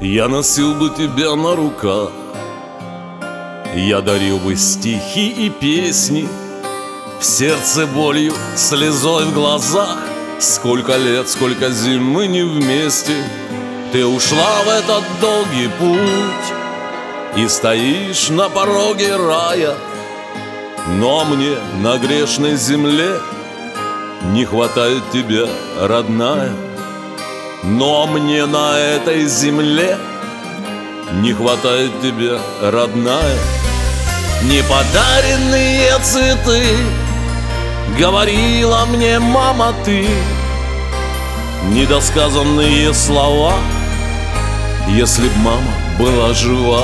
Я носил бы тебя на руках, я дарил бы стихи и песни, в сердце болью, слезой в глазах. Сколько лет, сколько зим мы не вместе. Ты ушла в этот долгий путь и стоишь на пороге рая. Но мне на грешной земле не хватает тебя, родная. Но мне на этой земле не хватает тебя, родная. Неподаренные цветы, говорила мне мама ты, недосказанные слова, если б мама была жива.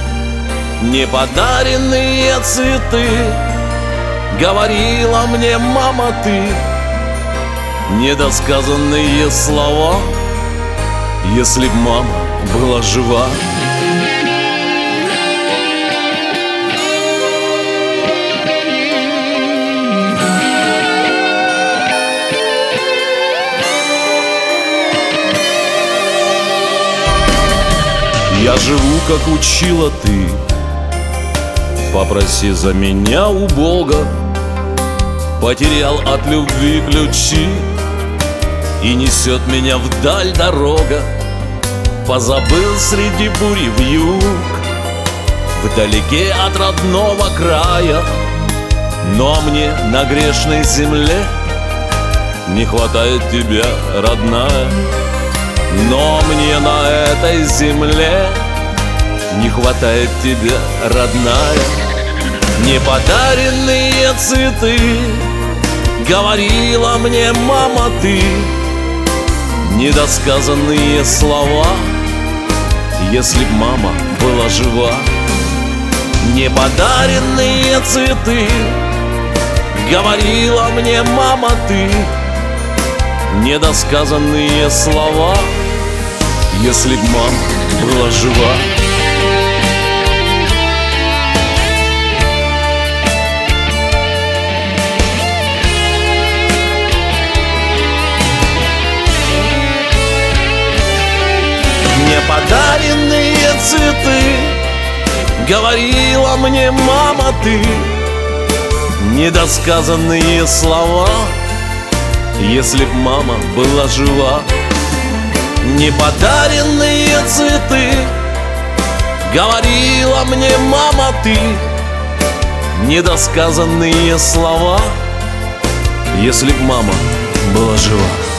Неподаренные цветы, говорила мне мама ты, недосказанные слова, если б мама была жива. Я живу, как учила ты, попроси за меня у Бога. Потерял от любви ключи, и несет меня вдаль дорога. Позабыл среди бури вьюг, вдалеке от родного края. Но мне на грешной земле не хватает тебя, родная. Но мне на этой земле не хватает тебя, родная. Неподаренные цветы, говорила мне мама ты, недосказанные слова, если б мама была жива. Неподаренные цветы, говорила мне мама ты, недосказанные слова, если б мама была жива. Неподаренные цветы, говорила мне мама ты, недосказанные слова, если б мама была жива. Неподаренные цветы, говорила мне мама ты, недосказанные слова, если б мама была жива.